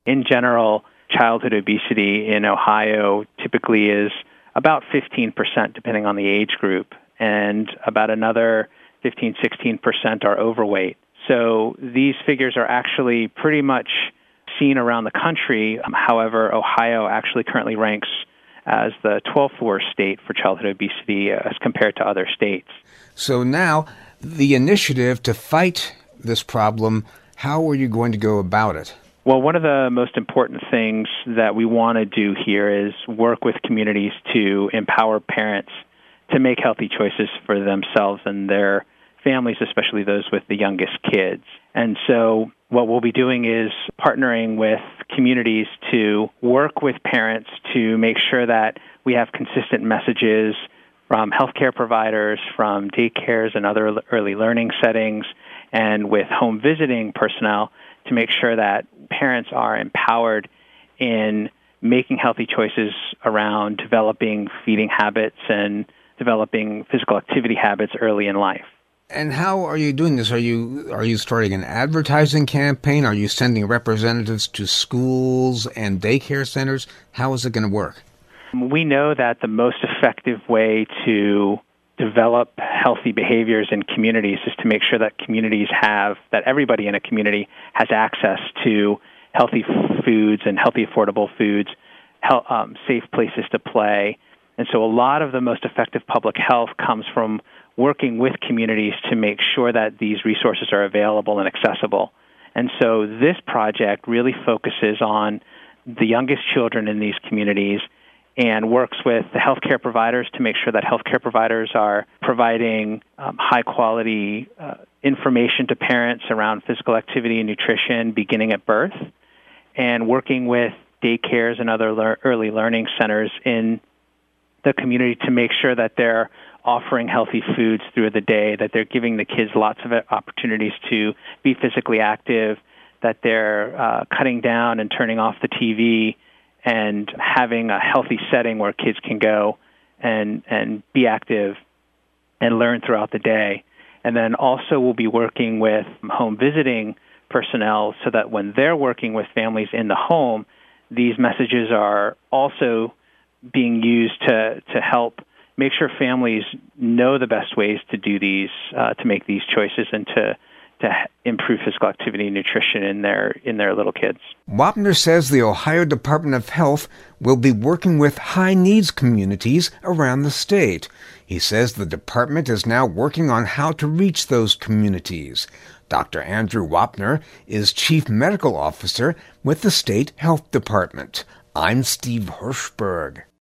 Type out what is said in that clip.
In general, childhood obesity in Ohio typically is about 15%, depending on the age group, and about another 15-16% are overweight. So these figures are actually pretty much seen around the country. However, Ohio actually currently ranks as the 12th worst state for childhood obesity as compared to other states. So now, the initiative to fight this problem, how are you going to go about it? Well, one of the most important things that we want to do here is work with communities to empower parents to make healthy choices for themselves and their families, especially those with the youngest kids. And so what we'll be doing is partnering with communities to work with parents to make sure that we have consistent messages from healthcare providers, from daycares and other early learning settings, and with home visiting personnel to make sure that parents are empowered in making healthy choices around developing feeding habits and developing physical activity habits early in life. And how are you doing this? Are you starting an advertising campaign? Are you sending representatives to schools and daycare centers? How is it going to work? We know that the most effective way to develop healthy behaviors in communities is to make sure that everybody in a community has access to healthy foods and healthy, affordable foods, safe places to play. And so a lot of the most effective public health comes from working with communities to make sure that these resources are available and accessible. And so this project really focuses on the youngest children in these communities and works with the healthcare providers to make sure that healthcare providers are providing high-quality information to parents around physical activity and nutrition beginning at birth, and working with daycares and other early learning centers in the community to make sure that they're offering healthy foods through the day, that they're giving the kids lots of opportunities to be physically active, that they're cutting down and turning off the TV and having a healthy setting where kids can go and be active and learn throughout the day. And then also we'll be working with home visiting personnel so that when they're working with families in the home, these messages are also being used to help make sure families know the best ways to do these, to make these choices and to improve physical activity and nutrition in their little kids. Wapner says the Ohio Department of Health will be working with high-needs communities around the state. He says the department is now working on how to reach those communities. Dr. Andrew Wapner is Chief Medical Officer with the State Health Department. I'm Steve Hirschberg.